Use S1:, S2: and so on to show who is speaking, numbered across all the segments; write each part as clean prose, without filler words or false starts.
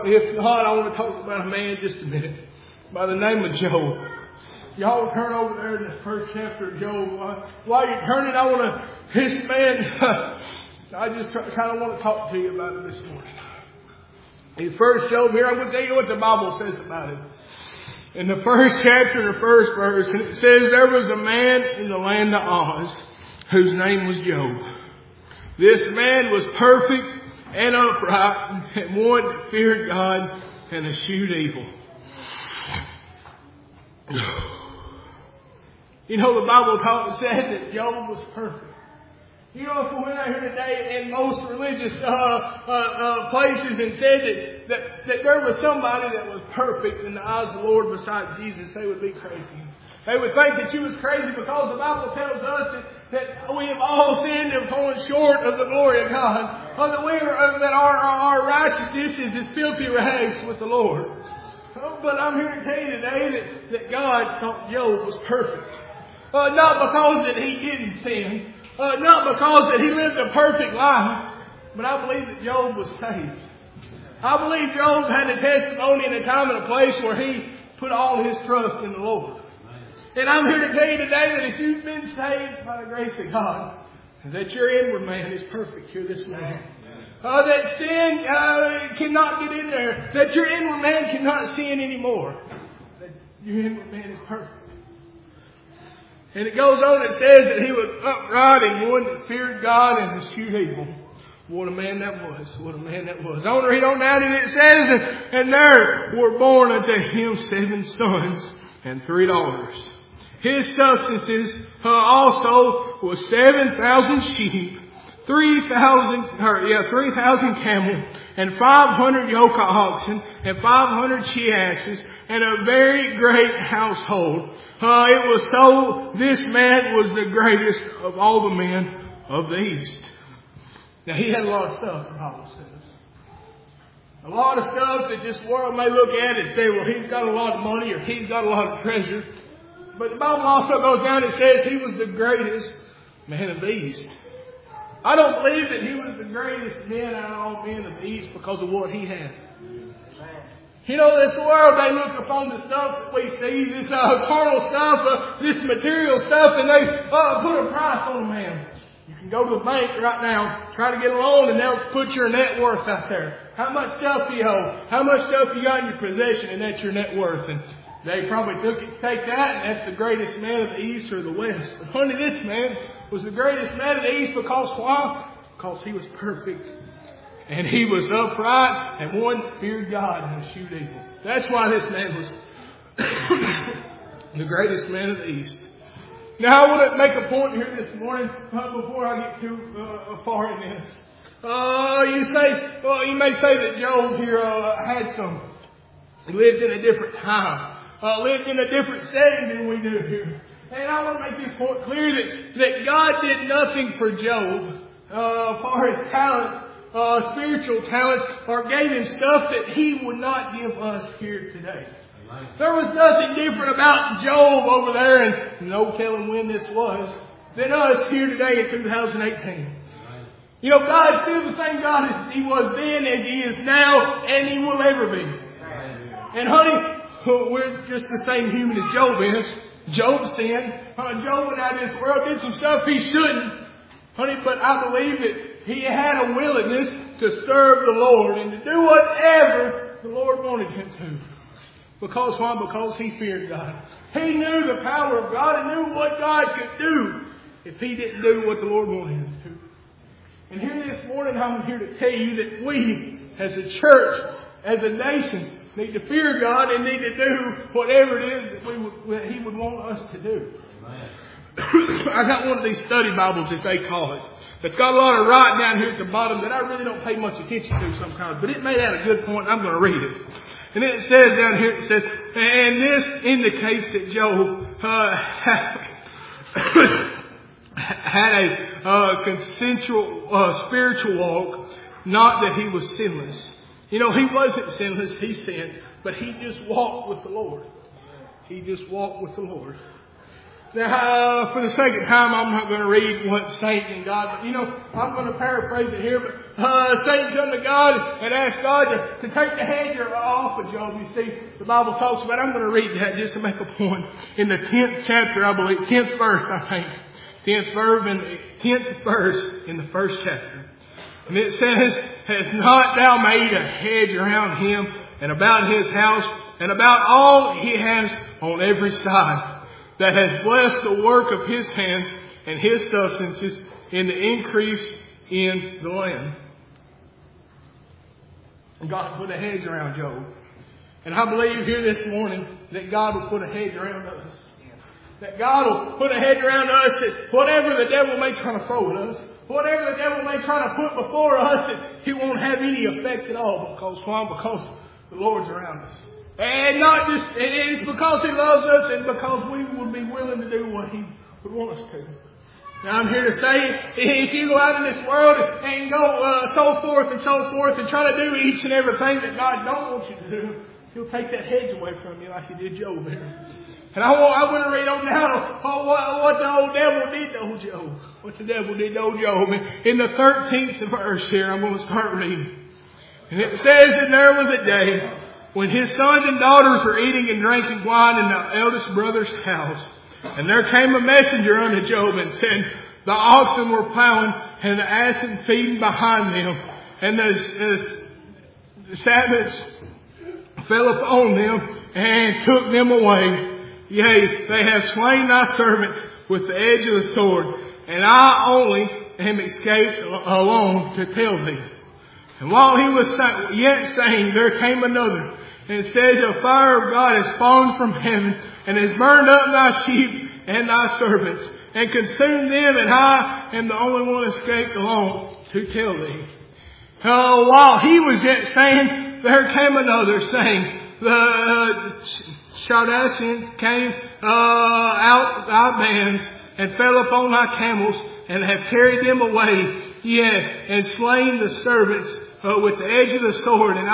S1: If not, I want to talk about a man just a minute by the name of Job. Y'all turn over there in the first chapter of Job. While you're turning, I want to, this man, I just kind of want to talk to you about it this morning. In first Job here, I'm going to tell you what the Bible says about it. In the first chapter, the first verse, and it says, there was a man in the land of Oz whose name was Job. This man was perfect and upright, and one that feared God and eschewed evil. You know, the Bible said that Job was perfect. You know, if we went out here today in most religious places and said that there was somebody that was perfect in the eyes of the Lord besides Jesus, they would be crazy. They would think that you was crazy because the Bible tells us that we have all sinned and fallen short of the glory of God. Or that our righteousness is as filthy rags with the Lord. But I'm here to tell you today that God thought Job was perfect. Not because that he didn't sin. Not because that he lived a perfect life. But I believe that Job was saved. I believe Job had a testimony in a time and a place where he put all his trust in the Lord. And I'm here to tell you today that if you've been saved by the grace of God, that your inward man is perfect here this morning. That sin cannot get in there. That your inward man cannot sin anymore. That your inward man is perfect. And it goes on, it says that he was upright and one that feared God and eschewed evil. What a man that was. What a man that was. I want to read on down and it says, and there were born unto him 7 sons and 3 daughters. His substances also was 7,000 sheep, 3,000 camel, and 500 yoke of oxen, and 500 she-asses, and a very great household. It was so, this man was the greatest of all the men of the East. Now he had a lot of stuff, the Bible says. A lot of stuff that this world may look at and say, well, he's got a lot of money or he's got a lot of treasure. But the Bible also goes down and says he was the greatest man of the East. I don't believe that he was the greatest man out of all men of the East because of what he had. You know, this world, they look upon the stuff that we see, this carnal stuff, this material stuff, and they put a price on a man. You can go to the bank right now, try to get a loan, and they'll put your net worth out there. How much stuff do you hold? How much stuff you got in your possession, and that's your net worth. And they probably take that, and that's the greatest man of the East or the West. But honey, this man was the greatest man of the East because why? Because he was perfect. And he was upright, and one feared God and eschewed evil. That's why this man was the greatest man of the East. Now I want to make a point here this morning before I get too far in this. You may say that Job here he lived in a different time. Lived in a different setting than we do here. And I want to make this point clear that God did nothing for Job for his talent, spiritual talent, or gave him stuff that he would not give us here today. There was nothing different about Job over there, and no telling when this was, than us here today in 2018. You know, God's still the same God as He was then, as He is now, and He will ever be. And honey, we're just the same human as Job is. Job sinned. Job went out in this world, did some stuff he shouldn't. Honey, but I believe that he had a willingness to serve the Lord and to do whatever the Lord wanted him to. Because why? Because he feared God. He knew the power of God and knew what God could do if he didn't do what the Lord wanted him to. And here this morning, I'm here to tell you that we, as a church, as a nation, need to fear God and need to do whatever it is that He would want us to do. I got one of these study Bibles, as they call it. It's got a lot of writing down here at the bottom that I really don't pay much attention to sometimes. But it made out a good point. I'm going to read it. And it says down here, it says, and this indicates that Job had a consensual spiritual walk, not that he was sinless. You know, he wasn't sinless, he sinned, but he just walked with the Lord. He just walked with the Lord. Now, for the sake of time, I'm not going to read what saint and God, but you know, I'm going to paraphrase it here, but Satan come to God and ask God to take the hedge off of Job. You see, the Bible talks about, I'm going to read that just to make a point. In the 10th chapter, I believe, 10th verse, I think. 10th verse in the first chapter. And it says, has not thou made a hedge around him and about his house and about all he has on every side, that has blessed the work of his hands and his substances in the increase in the land. And God put a hedge around Job. And I believe here this morning that God will put a hedge around us. That God will put a hedge around us that whatever the devil may try to throw at us, whatever the devil may try to put before us, that he won't have any effect at all. Because why? Because the Lord's around us. And not just, it's because he loves us and because we would be willing to do what he would want us to. Now I'm here to say, if you go out in this world and go so forth and try to do each and everything that God don't want you to do, he'll take that hedge away from you like he did Job here. And I want to read on now what the old devil did to old Job. What the devil did to old Job. In the 13th verse here, I'm going to start reading. And it says, and there was a day when his sons and daughters were eating and drinking wine in the eldest brother's house. And there came a messenger unto Job and said, the oxen were plowing and the asses feeding behind them. And the savage fell upon them and took them away. Yea, they have slain thy servants with the edge of the sword, and I only am escaped alone to tell thee. And while he was yet saying, there came another, and said, the fire of God has fallen from heaven, and has burned up thy sheep and thy servants, and consumed them, and I am the only one escaped alone to tell thee. While he was yet saying, there came another, saying, the Shadashin came out thy bands, and fell upon thy camels, and have carried them away, yea, and slain the servants with the edge of the sword, and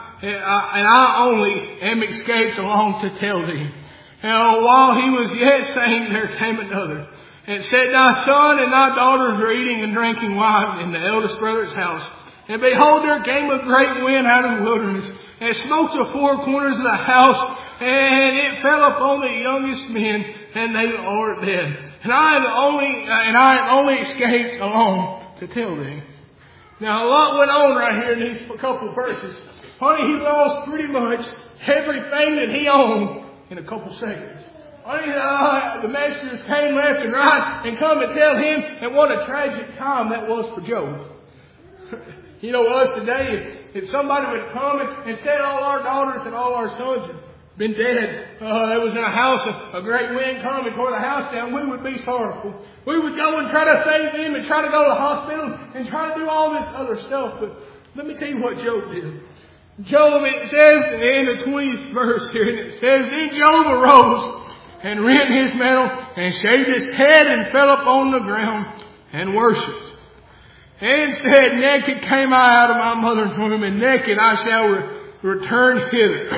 S1: I only am escaped along to tell thee. And while he was yet saying, there came another, and said, thy son and thy daughters are eating and drinking wine in the eldest brother's house. And behold, there came a great wind out of the wilderness, and smote the four corners of the house, and it fell upon the youngest men, and they are dead. And I am only escaped alone to tell thee. Now a lot went on right here in these couple verses. Honey, he lost pretty much everything that he owned in a couple seconds. Honey, the messengers came left and right and come and tell him, and what a tragic time that was for Job. You know, us today, if somebody would come and said all our daughters and all our sons had been dead, there was in a house, a great wind come and tore the house down, we would be sorrowful. We would go and try to save them and try to go to the hospital and try to do all this other stuff. But let me tell you what Job did. Job, it says in the 20th verse here, and it says, then Job arose and rent his mantle and shaved his head and fell upon the ground and worshipped. And said, naked came I out of my mother's womb, and naked I shall return hither.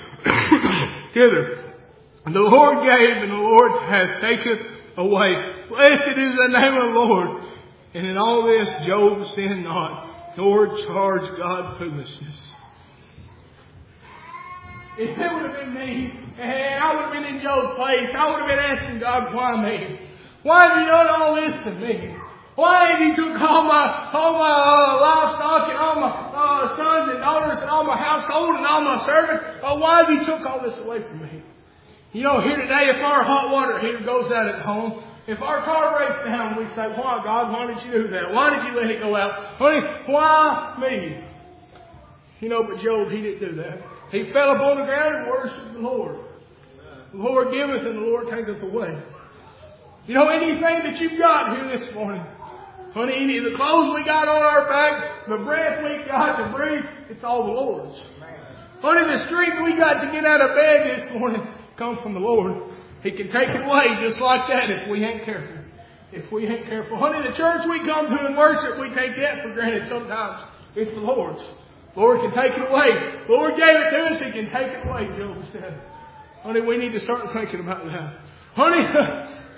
S1: hither. And the Lord gave, and the Lord hath taken away. Blessed is the name of the Lord. And in all this Job sinned not, nor charged God foolishness. If it would have been me, and I would have been in Job's place, I would have been asking God, why me? Why have you done all this to me? Why have you took all my livestock and all my sons and daughters and all my household and all my servants? Why have you took all this away from me? You know, here today, if our hot water heater goes out at home, if our car breaks down, we say, why, God, why did you do that? Why did you let it go out? Honey, why me? You know, but Job, he didn't do that. He fell upon the ground and worshipped the Lord. The Lord giveth and the Lord taketh away. You know, anything that you've got here this morning, honey, any of the clothes we got on our back, the breath we got to breathe, it's all the Lord's. Honey, the strength we got to get out of bed this morning comes from the Lord. He can take it away just like that if we ain't careful. If we ain't careful. Honey, the church we come to and worship, we take that for granted sometimes. It's the Lord's. The Lord can take it away. The Lord gave it to us, He can take it away, Job said. Honey, we need to start thinking about that. Honey,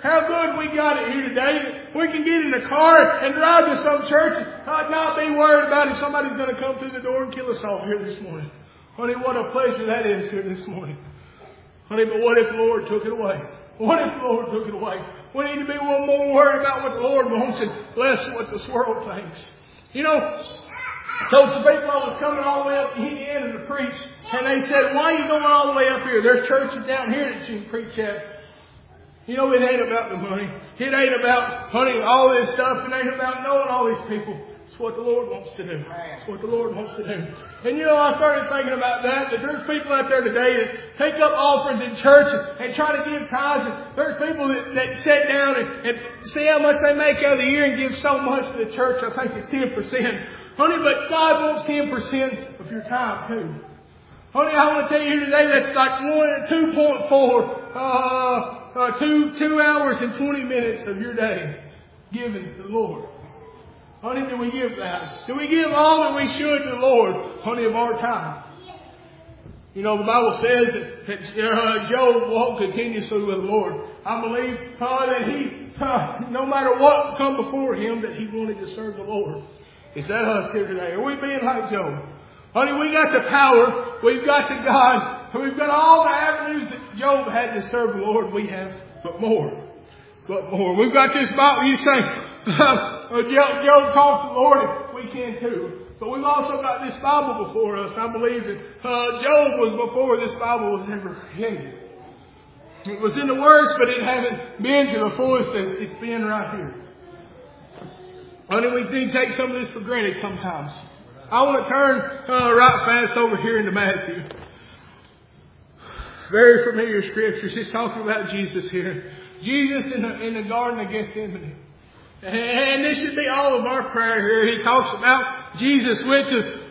S1: how good we got it here today. We can get in the car and drive to some church and not be worried about if somebody's going to come through the door and kill us all here this morning. Honey, what a pleasure that is here this morning. Honey, but what if the Lord took it away? What if the Lord took it away? We need to be a little more worried about what the Lord wants and less what this world thinks. You know, told some people I was coming all the way up to Indiana to preach, and they said, why are you going all the way up here? There's churches down here that you can preach at. You know, it ain't about the money. It ain't about, honey, all this stuff. It ain't about knowing all these people. It's what the Lord wants to do. It's what the Lord wants to do. And you know, I started thinking about that there's people out there today that take up offerings in church and try to give tithes. And there's people that sit down and see how much they make out of the year and give so much to the church. I think it's 10%. Honey, but God wants 10% of your time too. Honey, I want to tell you today that's like 2.4, 2 hours and 20 minutes of your day given to the Lord. Honey, do we give that? Do we give all that we should to the Lord, honey, of our time? You know, the Bible says that Job walked continuously with the Lord. I believe that he, no matter what come before him, that he wanted to serve the Lord. Is that us here today? Are we being like Job? Honey, we got the power. We've got the God. We've got all the avenues that Job had to serve the Lord. We have, but more. But more. We've got this Bible. You say, Job talked to the Lord. We can too. But we've also got this Bible before us. I believe that Job was before this Bible was ever created. It was in the words, but it hasn't been to the fullest as it's been right here. Honey, we do take some of this for granted sometimes. I want to turn right fast over here into Matthew. Very familiar scriptures. He's talking about Jesus here. Jesus in the Garden of Gethsemane. And this should be all of our prayer here. He talks about Jesus went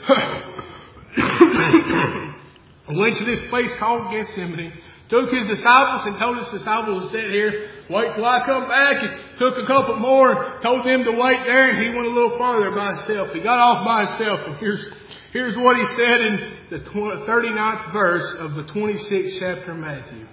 S1: to this place called Gethsemane. Took his disciples and told his disciples to sit here. Wait till I come back. He took a couple more and told them to wait there. And he went a little farther by himself. He got off by himself. And here's what he said in the 39th verse of the 26th chapter of Matthew.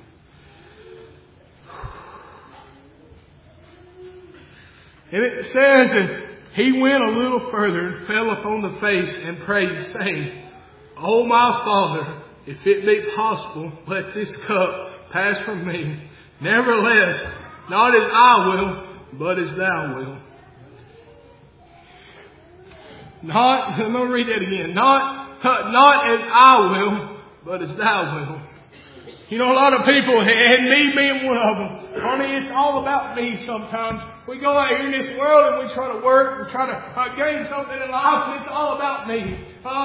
S1: And it says that he went a little further and fell upon the face and prayed, saying, O my Father, if it be possible, let this cup pass from me. Nevertheless, not as I will, but as thou wilt. I'm going to read that again. Not as I will, but as thou wilt. You know, a lot of people, and me being one of them, honey, it's all about me sometimes. We go out here in this world and we try to work and try to gain something in life, and it's all about me.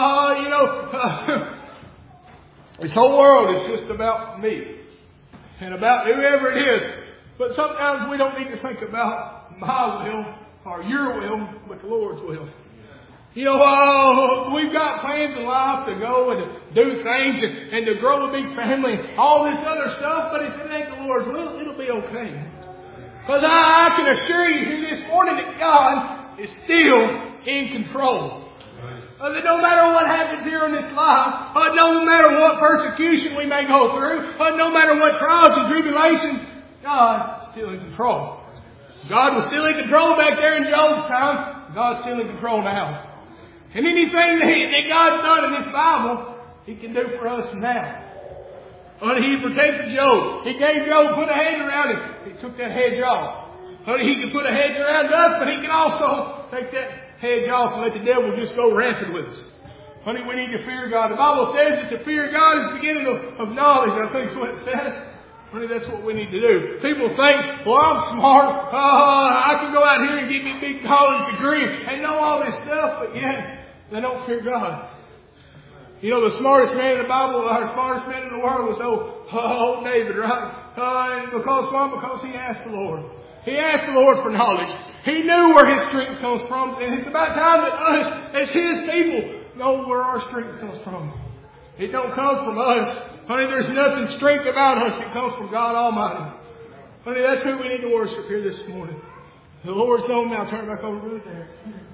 S1: This whole world is just about me and about whoever it is. But sometimes we don't need to think about my will or your will, but the Lord's will. You know, we've got plans in life to go and to do things and to grow a big family and all this other stuff, but if it ain't the Lord's will, it'll be okay. Because I can assure you here this morning that God is still in control. That no matter what happens here in this life, no matter what persecution we may go through, no matter what trials and tribulations, God is still in control. God was still in control back there in Job's time. God's still in control now. And anything that God's done in this Bible, He can do for us now. He protected Job. He gave Job, put a hedge around him. He took that hedge off. He can put a hedge around us, but He can also take that hedge off and let the devil just go rampant with us. Honey, we need to fear God. The Bible says that to fear God is the beginning of knowledge. I think that's what it says. Honey, that's what we need to do. People think, well, I'm smart. I can go out here and get me a big college degree and know all this stuff, but yet they don't fear God. You know, the smartest man in the Bible, the smartest man in the world was old David, right? And because he asked the Lord. He asked the Lord for knowledge. He knew where his strength comes from. And it's about time that us, as His people, know where our strength comes from. It don't come from us. Honey, there's nothing strength about us. It comes from God Almighty. Honey, that's who we need to worship here this morning. The Lord's on me. I'll turn it back over to Brother Derek.